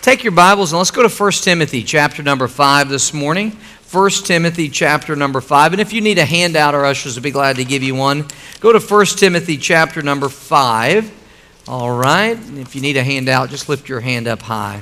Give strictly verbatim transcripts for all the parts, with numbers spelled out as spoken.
Take your Bibles and let's go to First Timothy chapter number five this morning. First Timothy chapter number five. And if you need a handout, our ushers will be glad to give you one. Go to First Timothy chapter number five. All right. And if you need a handout, just lift your hand up high.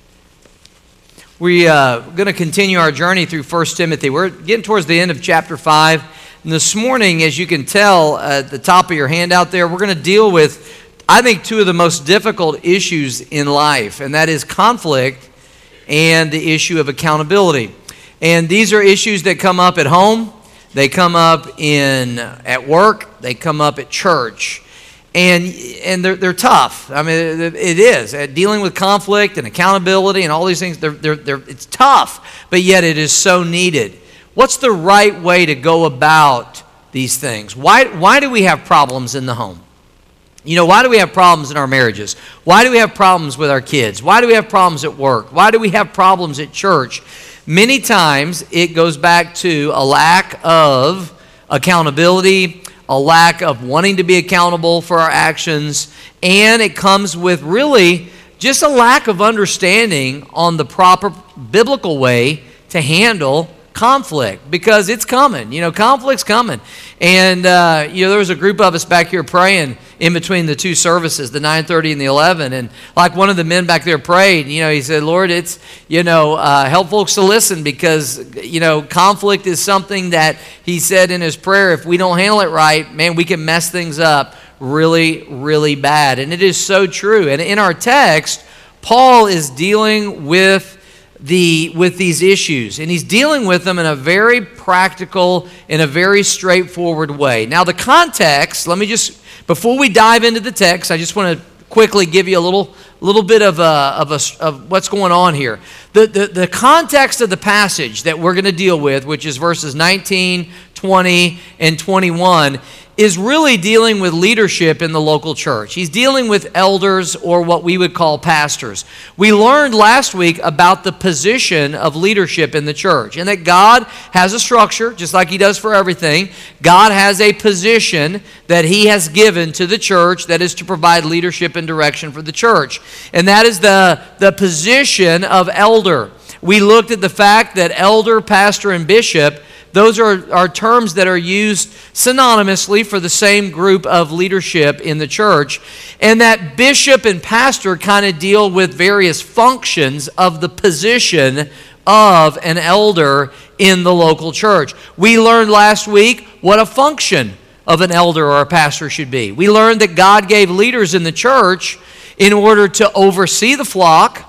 We're uh, going to continue our journey through First Timothy. We're getting towards the end of chapter five. And this morning, as you can tell at the top of your handout there, we're going to deal with, I think, two of the most difficult issues in life, and that is conflict and the issue of accountability. And these are issues that come up at home, they come up in at work, they come up at church, and and they're they're tough. I mean, it is uh, dealing with conflict and accountability and all these things. They're they're, they're it's tough, but yet it is so needed. What's the right way to go about these things? Why why do we have problems in the home? You know, why do we have problems in our marriages? Why do we have problems with our kids? Why do we have problems at work? Why do we have problems at church? Many times it goes back to a lack of accountability, a lack of wanting to be accountable for our actions, and it comes with really just a lack of understanding on the proper biblical way to handle conflict, because it's coming. You know, conflict's coming. And, uh, you know, there was a group of us back here praying in between the two services, the nine thirty and the eleven. And like one of the men back there prayed, you know, he said, Lord, it's, you know, uh, help folks to listen because, you know, conflict is something that he said in his prayer, if we don't handle it right, man, we can mess things up really, really bad. And it is so true. And in our text, Paul is dealing with the with these issues, and he's dealing with them in a very practical, in a very straightforward way. Now, the context, let me just, before we dive into the text, I just want to quickly give you a little little bit of a, of a, of what's going on here. The, the the context of the passage that we're going to deal with, which is verses nineteen, twenty, and twenty-one, is really dealing with leadership in the local church. He's dealing with elders, or what we would call pastors. We learned last week about the position of leadership in the church, and that God has a structure, just like He does for everything. God has a position that He has given to the church that is to provide leadership and direction for the church, and that is the, the position of elder. We looked at the fact that elder, pastor, and bishop, those are, are terms that are used synonymously for the same group of leadership in the church. And that bishop and pastor kind of deal with various functions of the position of an elder in the local church. We learned last week what a function of an elder or a pastor should be. We learned that God gave leaders in the church in order to oversee the flock,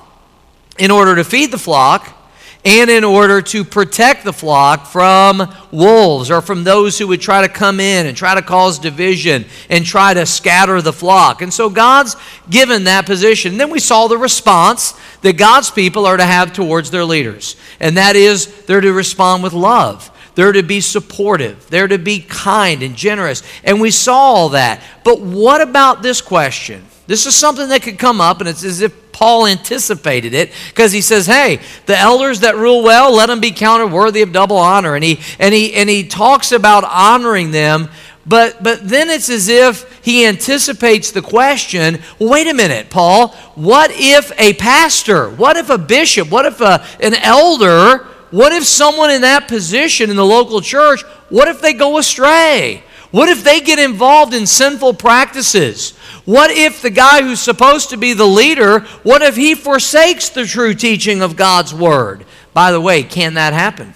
in order to feed the flock, and in order to protect the flock from wolves or from those who would try to come in and try to cause division and try to scatter the flock. And so God's given that position. And then we saw the response that God's people are to have towards their leaders. And that is, they're to respond with love. They're to be supportive. They're to be kind and generous. And we saw all that. But what about this question? This is something that could come up, and it's as if Paul anticipated it, because he says, hey, the elders that rule well, let them be counted worthy of double honor. And he and he and he talks about honoring them, but but then it's as if he anticipates the question, well, wait a minute, Paul, what if a pastor, what if a bishop, what if a, an elder, what if someone in that position in the local church, what if they go astray? What if they get involved in sinful practices? What if the guy who's supposed to be the leader, what if he forsakes the true teaching of God's Word? By the way, can that happen?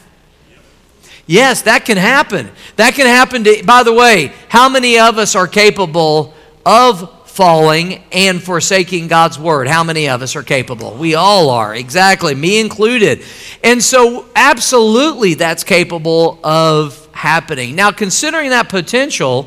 Yes, that can happen. That can happen to, by the way, how many of us are capable of falling and forsaking God's Word? How many of us are capable? We all are, exactly, me included. And so absolutely that's capable of happening. Now, considering that potential,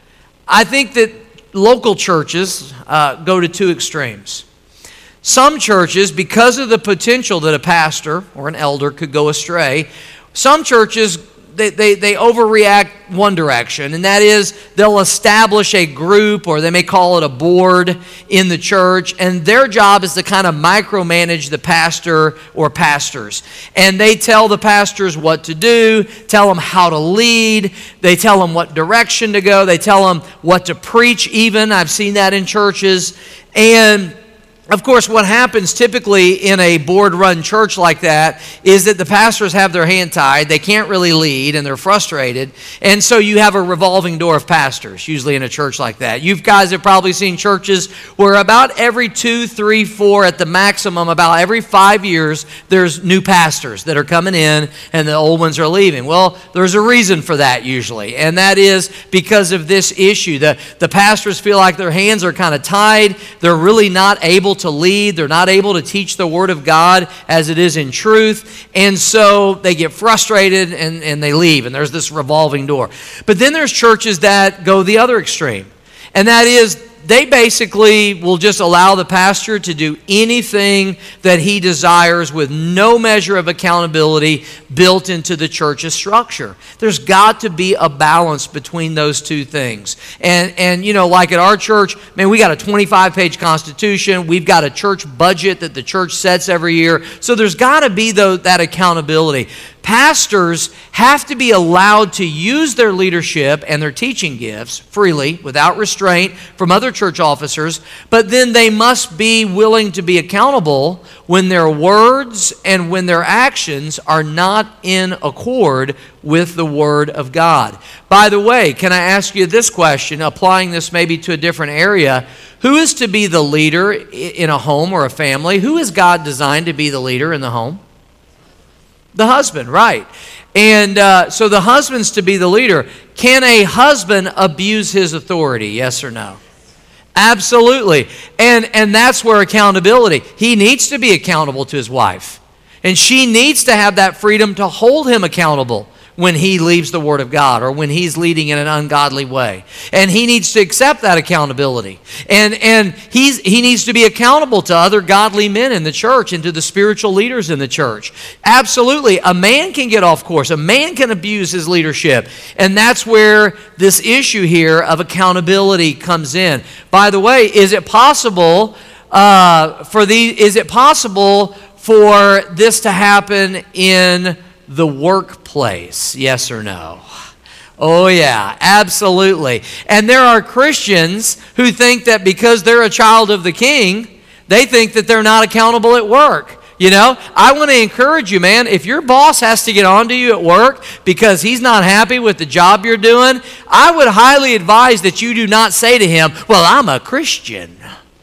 I think that local churches uh, go to two extremes. Some churches, because of the potential that a pastor or an elder could go astray, some churches, they, they, they overreact one direction, and that is they'll establish a group, or they may call it a board in the church, and their job is to kind of micromanage the pastor or pastors. And they tell the pastors what to do, tell them how to lead, they tell them what direction to go, they tell them what to preach even. I've seen that in churches. And Of course, what happens typically in a board-run church like that is that the pastors have their hand tied, they can't really lead, and they're frustrated, and so you have a revolving door of pastors, usually in a church like that. You guys have probably seen churches where about every two, three, four, at the maximum, about every five years, there's new pastors that are coming in, and the old ones are leaving. Well, there's a reason for that usually, and that is because of this issue. The, the pastors feel like their hands are kind of tied, they're really not able to lead. They're not able to teach the Word of God as it is in truth. And so they get frustrated and, and they leave. And there's this revolving door. But then there's churches that go the other extreme. And that is, they basically will just allow the pastor to do anything that he desires with no measure of accountability built into the church's structure. There's got to be a balance between those two things. And, and you know, like at our church, man, we got a twenty-five page constitution. We've got a church budget that the church sets every year. So there's got to be though, that accountability. Pastors have to be allowed to use their leadership and their teaching gifts freely, without restraint from other church officers, but then they must be willing to be accountable when their words and when their actions are not in accord with the Word of God. By the way, can I ask you this question, applying this maybe to a different area? Who is to be the leader in a home or a family? Who is God designed to be the leader in the home? The husband, right. And uh, so the husband's to be the leader. Can a husband abuse his authority, yes or no? Absolutely. And, and that's where accountability. He needs to be accountable to his wife. And she needs to have that freedom to hold him accountable when he leaves the Word of God or when he's leading in an ungodly way. And he needs to accept that accountability. And, and he's, he needs to be accountable to other godly men in the church and to the spiritual leaders in the church. Absolutely. A man can get off course. A man can abuse his leadership. And that's where this issue here of accountability comes in. By the way, is it possible uh, for the, is it possible for this to happen in the workplace? Yes or no? Oh yeah, absolutely. And there are Christians who think that because they're a child of the King, they think that they're not accountable at work. You know, I want to encourage you, man, if your boss has to get on to you at work because he's not happy with the job you're doing, I would highly advise that you do not say to him, well, I'm a Christian.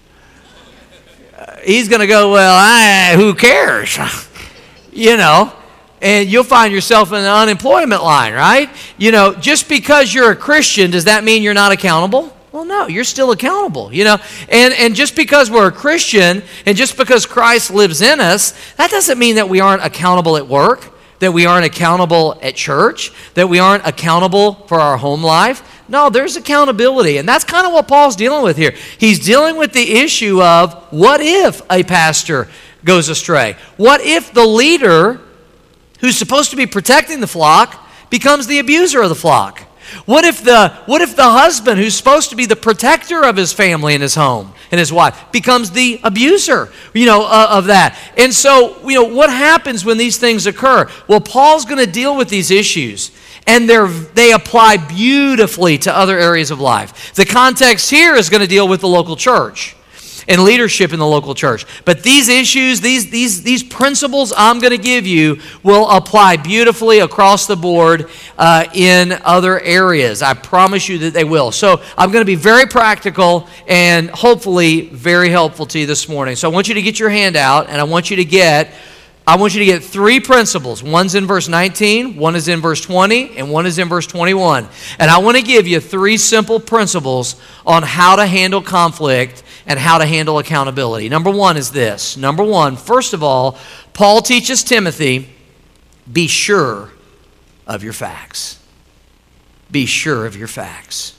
He's going to go, well, I, who cares? You know. And you'll find yourself in the unemployment line, right? You know, just because you're a Christian, does that mean you're not accountable? Well, no, you're still accountable, you know. And, and just because we're a Christian and just because Christ lives in us, that doesn't mean that we aren't accountable at work, that we aren't accountable at church, that we aren't accountable for our home life. No, there's accountability. And that's kind of what Paul's dealing with here. He's dealing with the issue of what if a pastor goes astray? What if the leader who's supposed to be protecting the flock becomes the abuser of the flock? What if the what if the husband who's supposed to be the protector of his family and his home and his wife becomes the abuser, you know, uh, of that? And so, you know, what happens when these things occur? Well, Paul's going to deal with these issues, and they're they apply beautifully to other areas of life. The context here is going to deal with the local church and leadership in the local church. But these issues, these, these, these principles I'm going to give you will apply beautifully across the board uh, in other areas. I promise you that they will. So I'm going to be very practical and hopefully very helpful to you this morning. So I want you to get your hand out, and I want you to get I want you to get three principles. One's in verse nineteen, one is in verse twenty, and one is in verse twenty-one. And I want to give you three simple principles on how to handle conflict and how to handle accountability. Number one is this. Number one, first of all, Paul teaches Timothy, be sure of your facts. Be sure of your facts.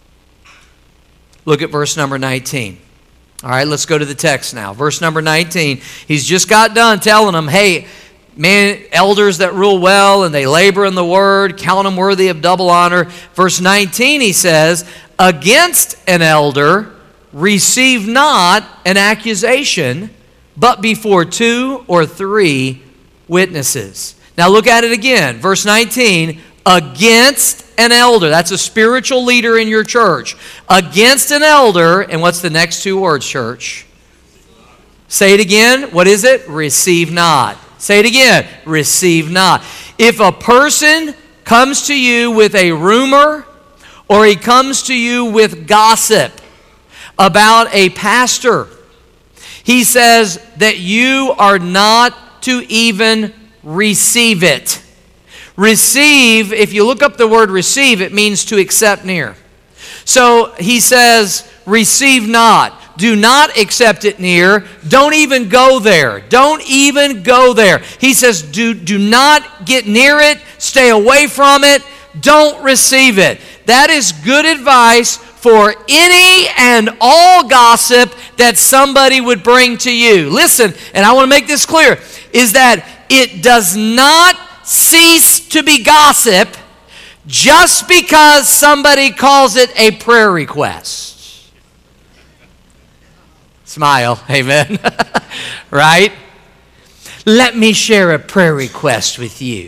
Look at verse number nineteen. All right, let's go to the text now. Verse number nineteen. He's just got done telling them, hey, man, elders that rule well and they labor in the word, count them worthy of double honor. Verse nineteen, he says, against an elder, receive not an accusation, but before two or three witnesses. Now look at it again. Verse nineteen, against an elder. That's a spiritual leader in your church. Against an elder, and what's the next two words, church? Say it again. What is it? Receive not. Say it again. Receive not. If a person comes to you with a rumor, or he comes to you with gossip about a pastor, he says that you are not to even receive it. Receive, if you look up the word receive, it means to accept near. So he says, receive not. Do not accept it near. Don't even go there. Don't even go there. He says, do, do not get near it. Stay away from it. Don't receive it. That is good advice for any and all gossip that somebody would bring to you. Listen, and I want to make this clear, is that it does not cease to be gossip just because somebody calls it a prayer request. Smile, amen. Right? Let me share a prayer request with you.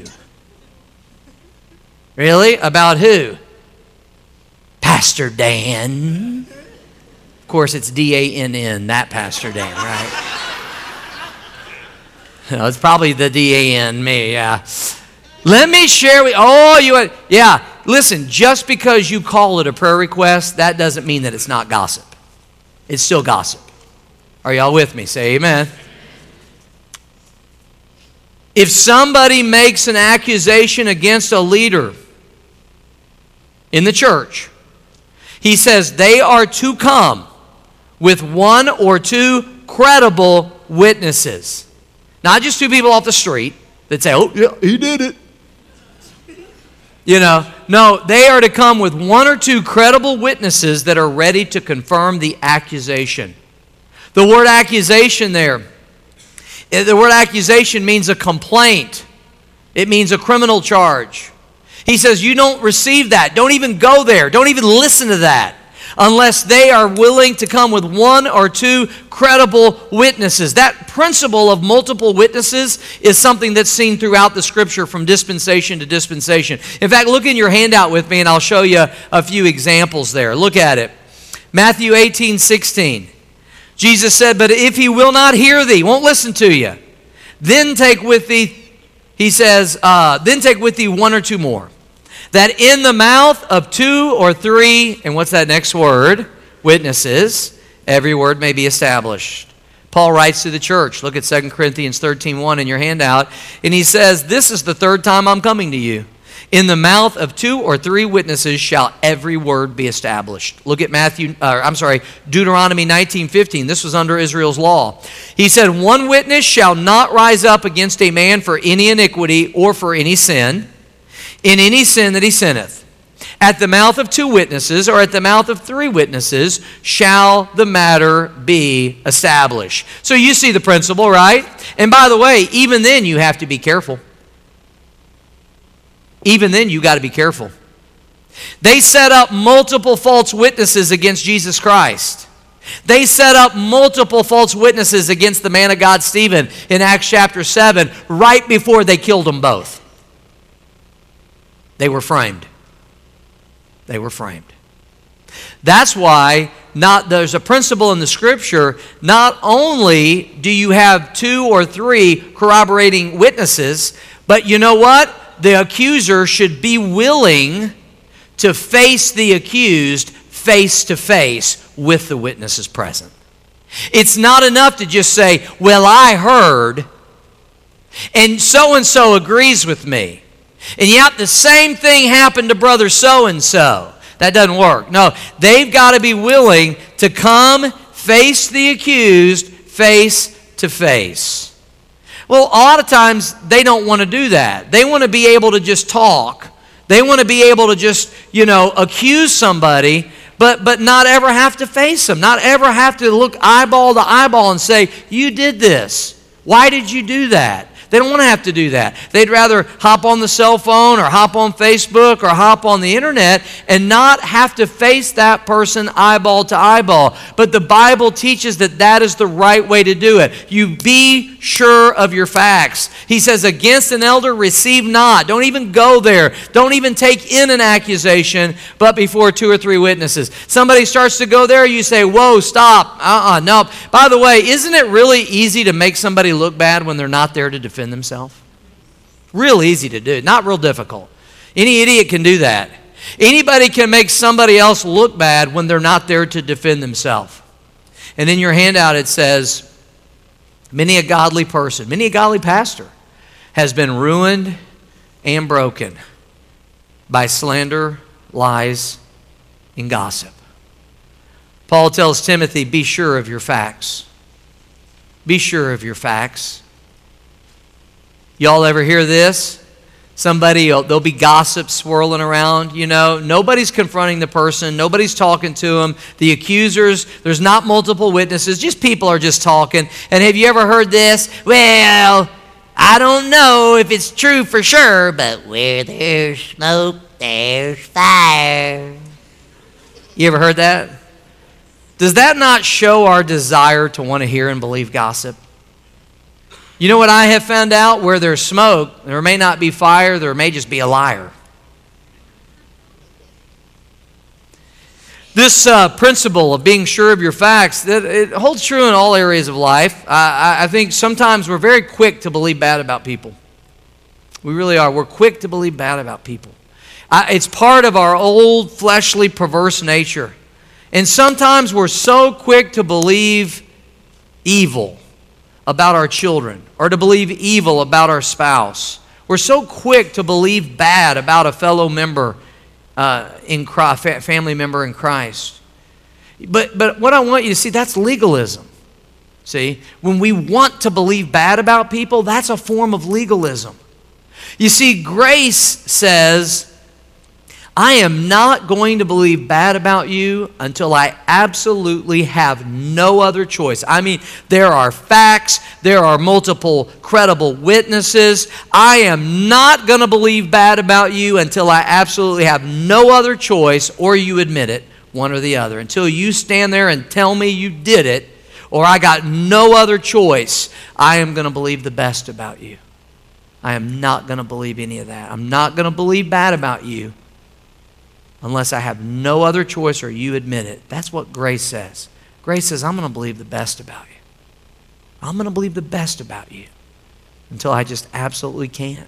Really? About who? Pastor Dan. Of course, it's D A N N, that Pastor Dan, right? No, it's probably the D A N, me, yeah. Let me share with, oh, you, yeah. Listen, just because you call it a prayer request, that doesn't mean that it's not gossip. It's still gossip. Are y'all with me? Say amen. If somebody makes an accusation against a leader in the church, he says they are to come with one or two credible witnesses. Not just two people off the street that say, oh, yeah, he did it. You know, no, they are to come with one or two credible witnesses that are ready to confirm the accusation. The word accusation there, the word accusation means a complaint. It means a criminal charge. He says you don't receive that. Don't even go there. Don't even listen to that unless they are willing to come with one or two credible witnesses. That principle of multiple witnesses is something that's seen throughout the Scripture from dispensation to dispensation. In fact, look in your handout with me and I'll show you a few examples there. Look at it. Matthew eighteen sixteen. Jesus said, but if he will not hear thee, won't listen to you, then take with thee, he says, uh, then take with thee one or two more, that in the mouth of two or three, and what's that next word? Witnesses, every word may be established. Paul writes to the church, look at Second Corinthians thirteen one in your handout, and he says, this is the third time I'm coming to you. In the mouth of two or three witnesses shall every word be established. Look at Matthew, uh, I'm sorry, Deuteronomy nineteen fifteen. This was under Israel's law. He said, one witness shall not rise up against a man for any iniquity or for any sin, in any sin that he sinneth. At the mouth of two witnesses or at the mouth of three witnesses shall the matter be established. So you see the principle, right? And by the way, even then you have to be careful. Even then, you got to be careful. They set up multiple false witnesses against Jesus Christ. They set up multiple false witnesses against the man of God, Stephen, in Acts chapter seven, right before they killed them both. They were framed. They were framed. That's why not, there's a principle in the Scripture, not only do you have two or three corroborating witnesses, but you know what? The accuser should be willing to face the accused face to face with the witnesses present. It's not enough to just say, well, I heard, and so-and-so agrees with me. And yet the same thing happened to brother so-and-so. That doesn't work. No, they've got to be willing to come face the accused face to face. Well, a lot of times they don't want to do that. They want to be able to just talk. They want to be able to just, you know, accuse somebody, but but not ever have to face them, not ever have to look eyeball to eyeball and say, you did this. Why did you do that? They don't want to have to do that. They'd rather hop on the cell phone or hop on Facebook or hop on the internet and not have to face that person eyeball to eyeball. But the Bible teaches that that is the right way to do it. You be sure of your facts. He says, against an elder, receive not. Don't even go there. Don't even take in an accusation, but before two or three witnesses. Somebody starts to go there, you say, whoa, stop. Uh-uh, no. By the way, isn't it really easy to make somebody look bad when they're not there to defend themselves? Real easy to do, not real difficult. Any idiot can do that. Anybody can make somebody else look bad when they're not there to defend themselves. And in your handout it says, many a godly person, many a godly pastor has been ruined and broken by slander, lies, and gossip. Paul tells Timothy, be sure of your facts. Be sure of your facts. Y'all ever hear this? Somebody, there'll be gossip swirling around, you know. Nobody's confronting the person. Nobody's talking to them. The accusers, there's not multiple witnesses. Just people are just talking. And have you ever heard this? Well, I don't know if it's true for sure, but where there's smoke, there's fire. You ever heard that? Does that not show our desire to want to hear and believe gossip? You know what I have found out? Where there's smoke, there may not be fire, there may just be a liar. This uh, principle of being sure of your facts, that it holds true in all areas of life. I, I think sometimes we're very quick to believe bad about people. We really are. We're quick to believe bad about people. I, it's part of our old fleshly perverse nature. And sometimes we're so quick to believe evil about our children, or to believe evil about our spouse. We're so quick to believe bad about a fellow member uh, in Christ, family member in Christ. But but what I want you to see, that's legalism. See, when we want to believe bad about people, that's a form of legalism. You see, grace says, I am not going to believe bad about you until I absolutely have no other choice. I mean, there are facts, there are multiple credible witnesses. I am not going to believe bad about you until I absolutely have no other choice, or you admit it, one or the other. Until you stand there and tell me you did it, or I got no other choice, I am going to believe the best about you. I am not going to believe any of that. I'm not going to believe bad about you unless I have no other choice or you admit it. That's what grace says. Grace says, I'm going to believe the best about you. I'm going to believe the best about you until I just absolutely can't.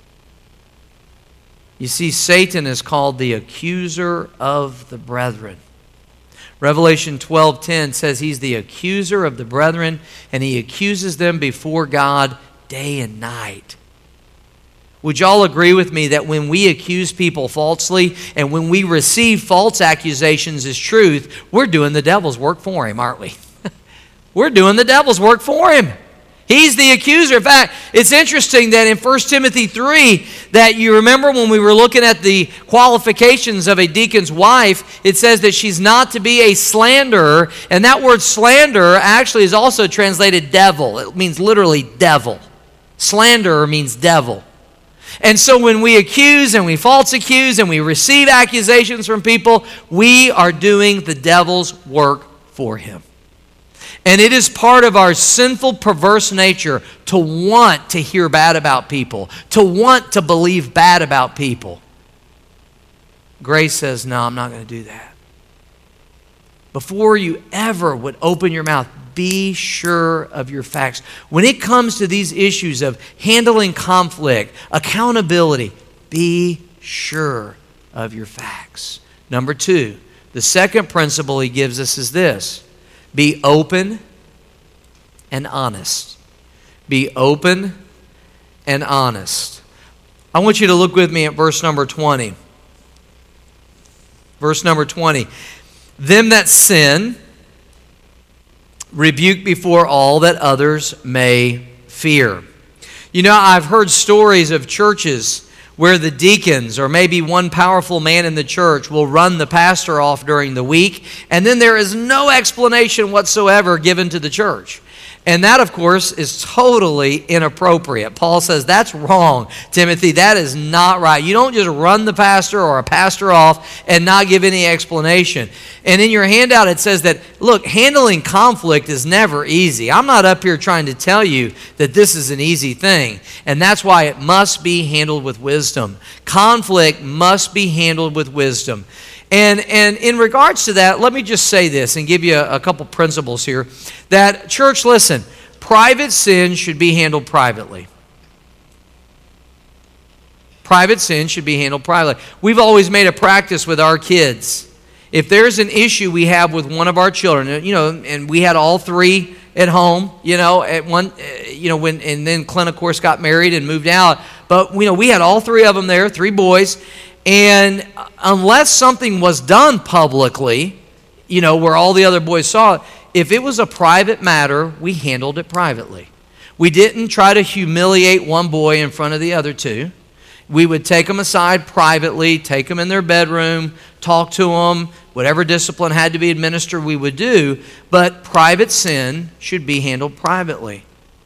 You see, Satan is called the accuser of the brethren. Revelation twelve ten says he's the accuser of the brethren, and he accuses them before God day and night. Would y'all agree with me that when we accuse people falsely and when we receive false accusations as truth, we're doing the devil's work for him, aren't we? We're doing the devil's work for him. He's the accuser. In fact, it's interesting that in First Timothy three, that you remember when we were looking at the qualifications of a deacon's wife, it says that she's not to be a slanderer, and that word slander actually is also translated devil. It means literally devil. Slanderer means devil. And so when we accuse and we false accuse and we receive accusations from people, we are doing the devil's work for him. And it is part of our sinful, perverse nature to want to hear bad about people, to want to believe bad about people. Grace says, no, I'm not going to do that. Before you ever would open your mouth, be sure of your facts. When it comes to these issues of handling conflict, accountability, be sure of your facts. Number two, the second principle he gives us is this: be open and honest. Be open and honest. I want you to look with me at verse number twenty. Verse number twenty. Them that sin, rebuke before all, that others may fear. You know, I've heard stories of churches where the deacons or maybe one powerful man in the church will run the pastor off during the week, and then there is no explanation whatsoever given to the church. And that, of course, is totally inappropriate. Paul says that's wrong, Timothy. That is not right. You don't just run the pastor or a pastor off and not give any explanation. And in your handout, it says that, look, handling conflict is never easy. I'm not up here trying to tell you that this is an easy thing. And that's why it must be handled with wisdom. Conflict must be handled with wisdom. And, and in regards to that, let me just say this and give you a, a couple principles here. That, church, listen, private sin should be handled privately. Private sin should be handled privately. We've always made a practice with our kids. If there's an issue we have with one of our children, you know, and we had all three at home, you know, at one, you know, when, and then Clint, of course, got married and moved out. But, you know, we had all three of them there, three boys. And unless something was done publicly, you know, where all the other boys saw it, if it was a private matter, we handled it privately. We didn't try to humiliate one boy in front of the other two. We would take them aside privately, take them in their bedroom, talk to them, whatever discipline had to be administered, we would do. But private sin should be handled privately.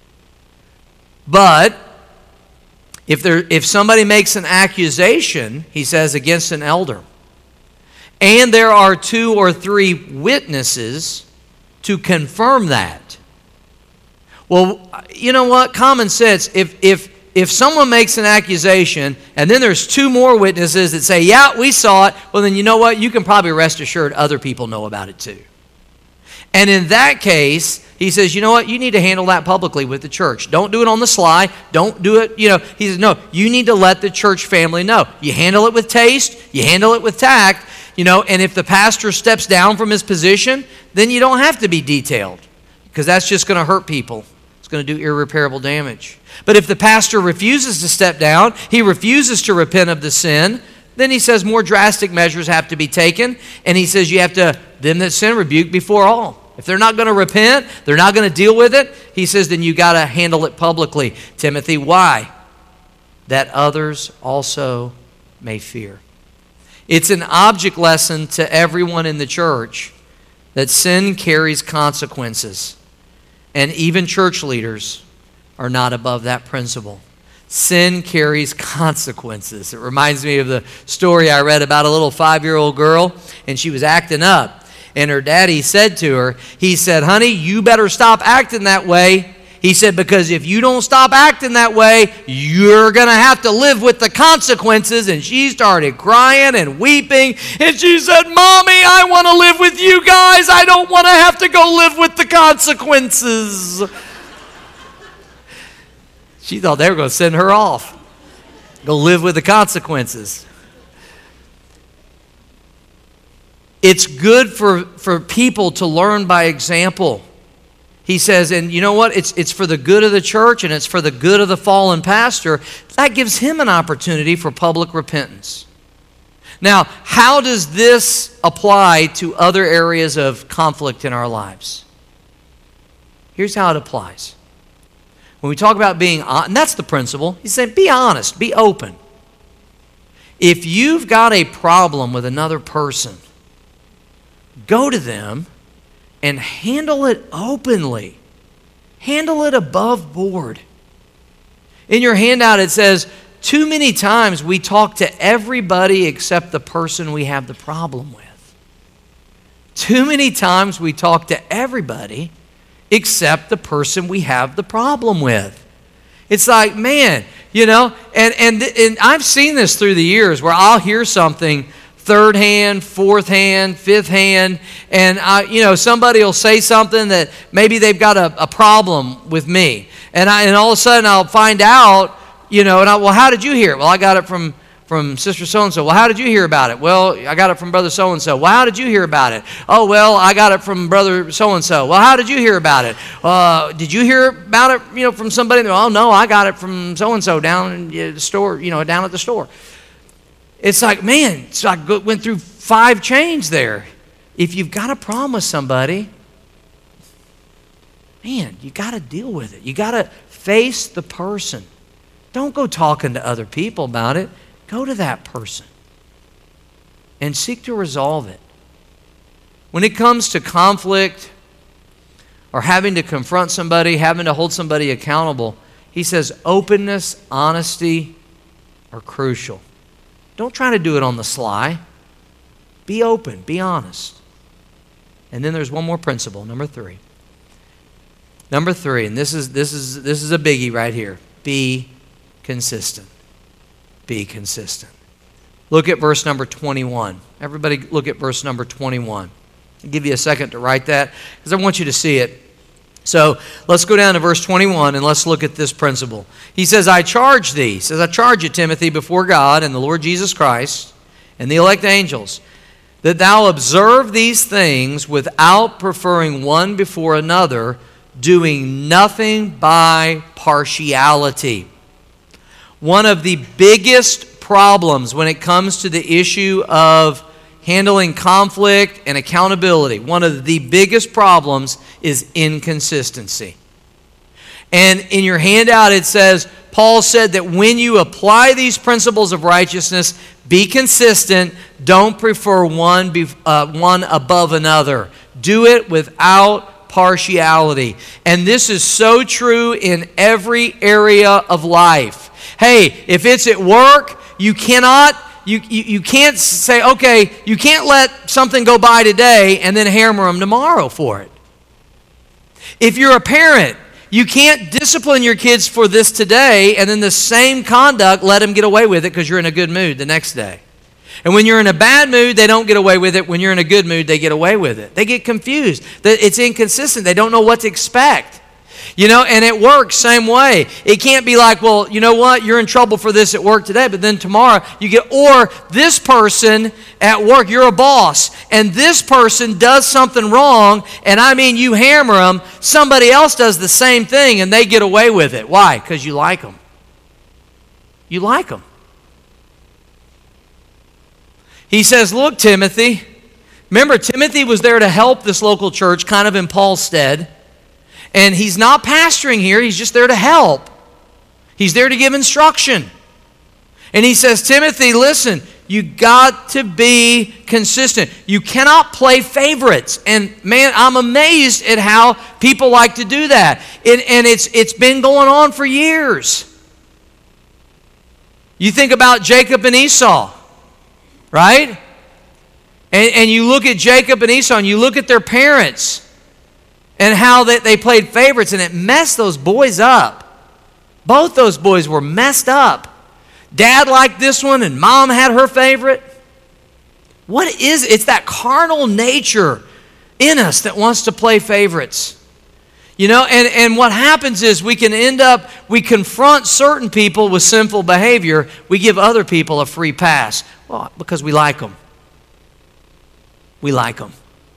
But If there, if somebody makes an accusation, he says, against an elder, and there are two or three witnesses to confirm that, well, you know what? Common sense, if, if, if someone makes an accusation, and then there's two more witnesses that say, yeah, we saw it, well, then you know what? You can probably rest assured other people know about it too. And in that case, he says, you know what? You need to handle that publicly with the church. Don't do it on the sly. Don't do it, you know. He says, no, you need to let the church family know. You handle it with taste. You handle it with tact, you know, and if the pastor steps down from his position, then you don't have to be detailed because that's just going to hurt people. It's going to do irreparable damage. But if the pastor refuses to step down, he refuses to repent of the sin, then he says more drastic measures have to be taken. And he says you have to, them that sin, rebuke before all. If they're not going to repent, they're not going to deal with it, he says then you got to handle it publicly. Timothy, why? That others also may fear. It's an object lesson to everyone in the church that sin carries consequences. And even church leaders are not above that principle. Sin carries consequences. It reminds me of the story I read about a little five-year-old girl, and she was acting up. And her daddy said to her, he said, honey, you better stop acting that way. He said, because if you don't stop acting that way, you're going to have to live with the consequences. And she started crying and weeping. And she said, Mommy, I want to live with you guys. I don't want to have to go live with the consequences. She thought they were going to send her off. Go live with the consequences. It's good for, for people to learn by example. He says, and you know what? It's, it's for the good of the church and it's for the good of the fallen pastor. That gives him an opportunity for public repentance. Now, how does this apply to other areas of conflict in our lives? Here's how it applies. When we talk about being honest, and that's the principle, he's saying be honest, be open. If you've got a problem with another person, go to them and handle it openly. Handle it above board. In your handout it says, too many times we talk to everybody except the person we have the problem with. Too many times we talk to everybody except the person we have the problem with. It's like, man, you know, and, and, and I've seen this through the years where I'll hear something third hand, fourth hand, fifth hand, and I, you know, somebody will say something that maybe they've got a, a problem with me, and I, and all of a sudden I'll find out, you know, and I, well, how did you hear it? Well, I got it from from Sister so-and-so. Well, how did you hear about it? Well, I got it from Brother so-and-so. Well, how did you hear about it? Oh, well, I got it from Brother so-and-so. Well, how did you hear about it? Uh, did you hear about it, you know, from somebody? Oh, no, I got it from so-and-so down in the store, you know, down at the store. It's like, man, so I went through five chains there. If you've got a problem with somebody, man, you got to deal with it. You got to face the person. Don't go talking to other people about it. Go to that person and seek to resolve it. When it comes to conflict, or having to confront somebody, having to hold somebody accountable, he says openness, honesty are crucial. Don't try to do it on the sly. Be open, be honest. And then there's one more principle, number three. Number three, and this is this is this is a biggie right here. Be consistent. Be consistent. Look at verse number twenty-one. Everybody look at verse number twenty-one. I'll give you a second to write that because I want you to see it. So let's go down to verse twenty-one and let's look at this principle. He says, I charge thee, he says, I charge you, Timothy, before God and the Lord Jesus Christ and the elect angels, that thou observe these things without preferring one before another, doing nothing by partiality. One of the biggest problems when it comes to the issue of handling conflict and accountability, one of the biggest problems is inconsistency. And in your handout it says, Paul said that when you apply these principles of righteousness, be consistent, don't prefer one, be, uh, one above another. Do it without partiality. And this is so true in every area of life. Hey, if it's at work, you cannot You, you, you can't say, okay, you can't let something go by today and then hammer them tomorrow for it. If you're a parent, you can't discipline your kids for this today and then the same conduct let them get away with it because you're in a good mood the next day. And when you're in a bad mood, they don't get away with it. When you're in a good mood, they get away with it. They get confused. It's inconsistent. They don't know what to expect. You know, and at work, same way. It can't be like, well, you know what? You're in trouble for this at work today, but then tomorrow you get, or this person at work, you're a boss, and this person does something wrong, and I mean you hammer them, somebody else does the same thing, and they get away with it. Why? Because you like them. You like them. He says, look, Timothy, remember, Timothy was there to help this local church, kind of in Paul's stead. And he's not pastoring here, he's just there to help. He's there to give instruction. And he says, Timothy, listen, you got to be consistent. You cannot play favorites. And man, I'm amazed at how people like to do that. And, and it's it's been going on for years. You think about Jacob and Esau, right? And, and you look at Jacob and Esau and you look at their parents and how they, they played favorites, and it messed those boys up. Both those boys were messed up. Dad liked this one, and mom had her favorite. What is it? It's that carnal nature in us that wants to play favorites. You know, and, and what happens is we can end up, we confront certain people with sinful behavior. We give other people a free pass. Well, because we like them. We like them.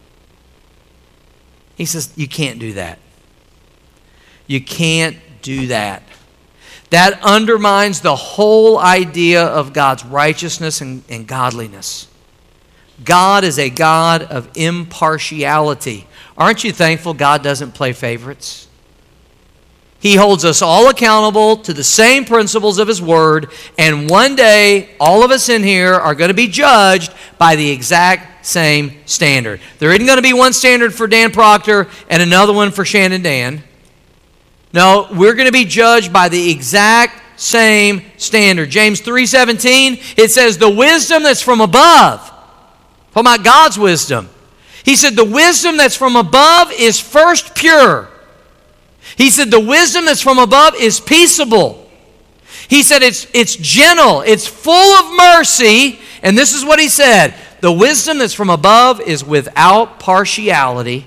He says, you can't do that. You can't do that. That undermines the whole idea of God's righteousness and, and godliness. God is a God of impartiality. Aren't you thankful God doesn't play favorites? He holds us all accountable to the same principles of His Word, and one day, all of us in here are going to be judged by the exact same standard. There isn't going to be one standard for Dan Proctor and another one for Shannon Dan. No, we're going to be judged by the exact same standard. James three seventeen, it says, the wisdom that's from above. Talking about God's wisdom. He said, the wisdom that's from above is first pure. He said, the wisdom that's from above is peaceable. He said, it's, it's gentle, it's full of mercy. And this is what he said, the wisdom that's from above is without partiality.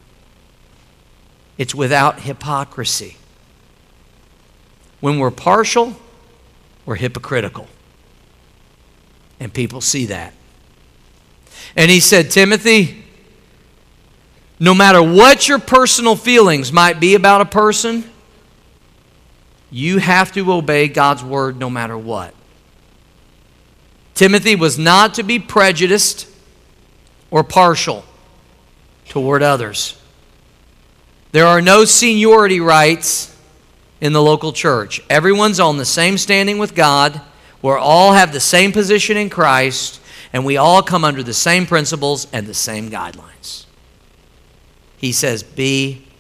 It's without hypocrisy. When we're partial, we're hypocritical. And people see that. And he said, Timothy, no matter what your personal feelings might be about a person, you have to obey God's word no matter what. Timothy was not to be prejudiced or partial toward others. There are no seniority rights in the local church. Everyone's on the same standing with God. We all have the same position in Christ, and we all come under the same principles and the same guidelines. He says, be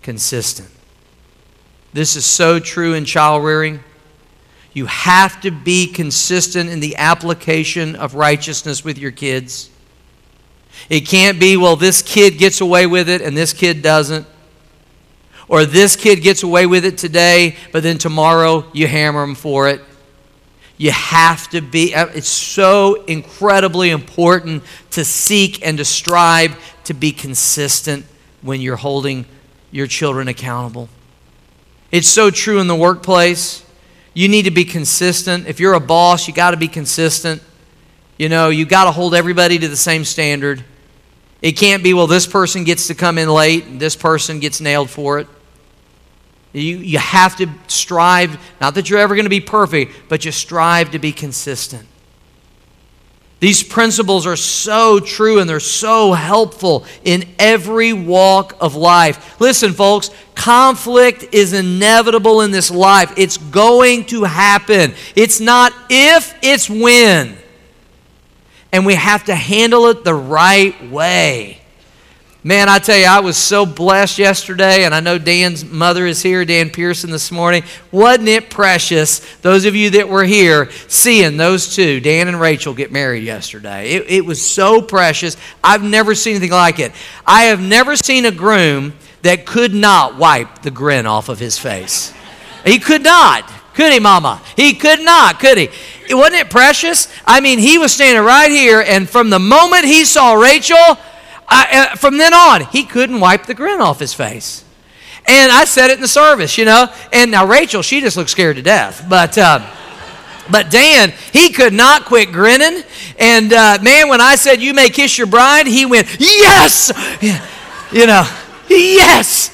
consistent. This is so true in child rearing. You have to be consistent in the application of righteousness with your kids. It can't be, well, this kid gets away with it and this kid doesn't. Or this kid gets away with it today, but then tomorrow you hammer them for it. You have to be, it's so incredibly important to seek and to strive to be consistent when you're holding your children accountable. It's so true in the workplace. You need to be consistent. If you're a boss, you got to be consistent. You know, you got to hold everybody to the same standard. It can't be, well, this person gets to come in late and this person gets nailed for it. You, you have to strive, not that you're ever going to be perfect, but you strive to be consistent. These principles are so true and they're so helpful in every walk of life. Listen, folks, conflict is inevitable in this life. It's going to happen. It's not if, it's when. And we have to handle it the right way. Man, I tell you, I was so blessed yesterday, and I know Dan's mother is here, Dan Pearson, this morning. Wasn't it precious, those of you that were here, seeing those two, Dan and Rachel, get married yesterday? It, it was so precious. I've never seen anything like it. I have never seen a groom that could not wipe the grin off of his face. He could not. Could he, Mama? He could not, could he? Wasn't it precious? I mean, he was standing right here, and from the moment he saw Rachel, I, uh, from then on, he couldn't wipe the grin off his face. And I said it in the service, you know. And now Rachel, she just looked scared to death. But uh, but Dan, he could not quit grinning. And uh, man, when I said, you may kiss your bride, he went, yes! You know, yes!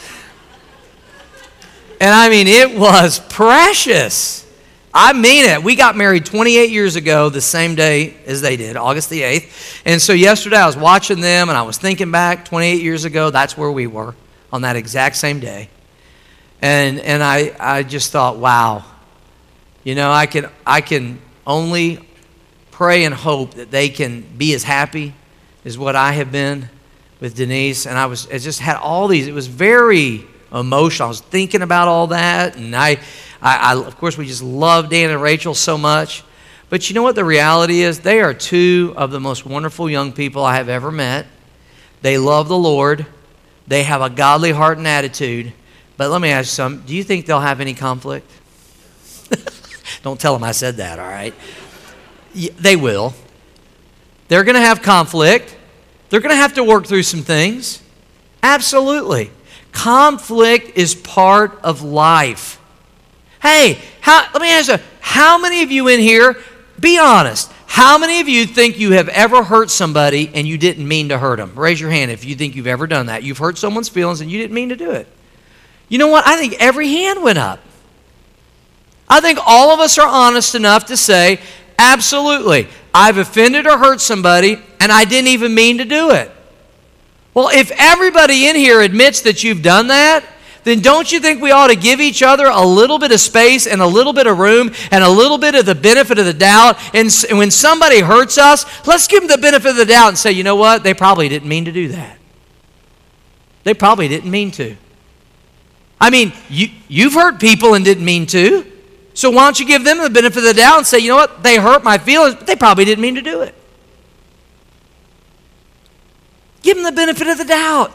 And I mean, it was precious. I mean it. We got married twenty-eight years ago, the same day as they did, August the eighth. And so yesterday I was watching them and I was thinking back twenty-eight years ago, that's where we were on that exact same day. And and I, I just thought, wow, you know, I can I can only pray and hope that they can be as happy as what I have been with Denise. And I was I just had all these, it was very emotional. I was thinking about all that, and I I, I, of course, we just love Dan and Rachel so much. But you know what the reality is? They are two of the most wonderful young people I have ever met. They love the Lord. They have a godly heart and attitude. But let me ask you something. Do you think they'll have any conflict? Don't tell them I said that, all right? They will. They're going to have conflict. They're going to have to work through some things. Absolutely. Conflict is part of life. Hey, how, let me ask you, how many of you in here, be honest, how many of you think you have ever hurt somebody and you didn't mean to hurt them? Raise your hand if you think you've ever done that. You've hurt someone's feelings and you didn't mean to do it. You know what? I think every hand went up. I think all of us are honest enough to say, absolutely, I've offended or hurt somebody and I didn't even mean to do it. Well, if everybody in here admits that you've done that, then don't you think we ought to give each other a little bit of space and a little bit of room and a little bit of the benefit of the doubt? And when somebody hurts us, let's give them the benefit of the doubt and say, you know what? They probably didn't mean to do that. They probably didn't mean to. I mean, you, you've hurt people and didn't mean to. So why don't you give them the benefit of the doubt and say, you know what? They hurt my feelings, but they probably didn't mean to do it. Give them the benefit of the doubt.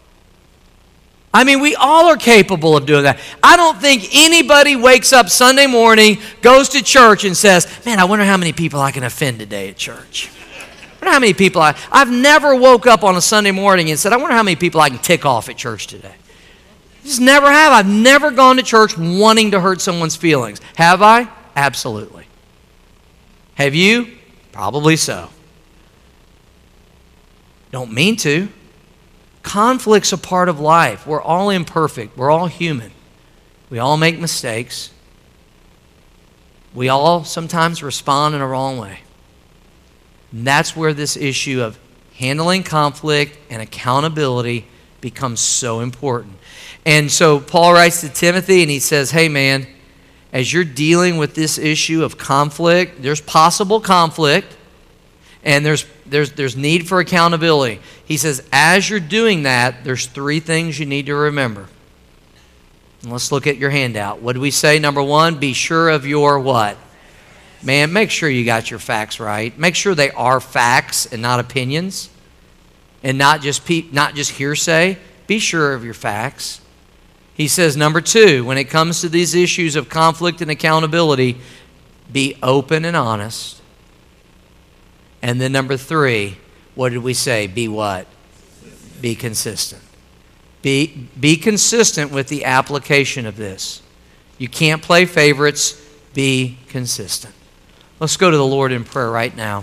I mean, we all are capable of doing that. I don't think anybody wakes up Sunday morning, goes to church and says, man, I wonder how many people I can offend today at church. I wonder how many people I... I've never woke up on a Sunday morning and said, I wonder how many people I can tick off at church today. Just never have. I've never gone to church wanting to hurt someone's feelings. Have I? Absolutely. Have you? Probably so. Don't mean to. Conflict's a part of life. We're all imperfect. We're all human. We all make mistakes. We all sometimes respond in a wrong way. And that's where this issue of handling conflict and accountability becomes so important. And so Paul writes to Timothy and he says, hey man, as you're dealing with this issue of conflict, there's possible conflict and there's there's there's need for accountability. He says, as you're doing that, there's three things you need to remember. And let's look at your handout. What do we say? Number one, be sure of your what? Man, make sure you got your facts right. Make sure they are facts and not opinions, and not just pe- not just hearsay. Be sure of your facts. He says, number two, when it comes to these issues of conflict and accountability, be open and honest. And then number three, what did we say? Be what? Be consistent. Be, be consistent with the application of this. You can't play favorites. Be consistent. Let's go to the Lord in prayer right now.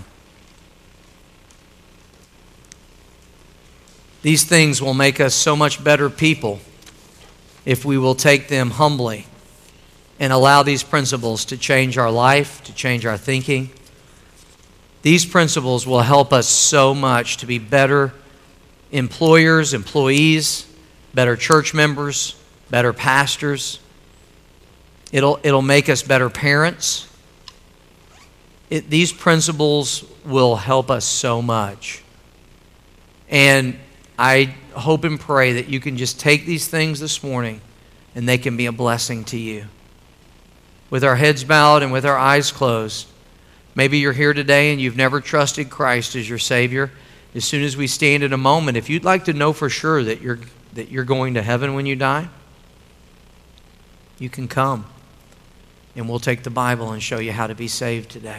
These things will make us so much better people if we will take them humbly and allow these principles to change our life, to change our thinking. These principles will help us so much to be better employers, employees, better church members, better pastors. It'll, it'll make us better parents. It, these principles will help us so much. And I hope and pray that you can just take these things this morning and they can be a blessing to you. With our heads bowed and with our eyes closed, maybe you're here today and you've never trusted Christ as your Savior. As soon as we stand in a moment, if you'd like to know for sure that you're that you're going to heaven when you die, you can come and we'll take the Bible and show you how to be saved today.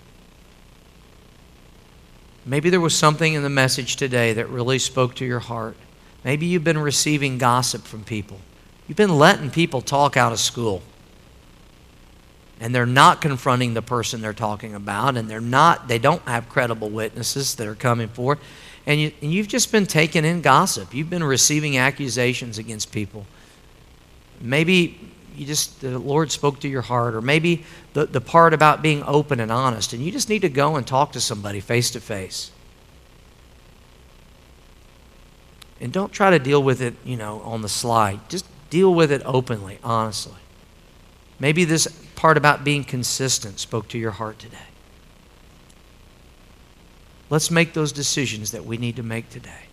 Maybe there was something in the message today that really spoke to your heart. Maybe you've been receiving gossip from people. You've been letting people talk out of school. And they're not confronting the person they're talking about, and they're not, they don't have credible witnesses that are coming forward. And, you, and you've just been taking in gossip. You've been receiving accusations against people. Maybe you just, the Lord spoke to your heart, or maybe the, the part about being open and honest, and you just need to go and talk to somebody face to face. And don't try to deal with it, you know, on the slide. Just deal with it openly, honestly. Maybe this part about being consistent spoke to your heart today. Let's make those decisions that we need to make today.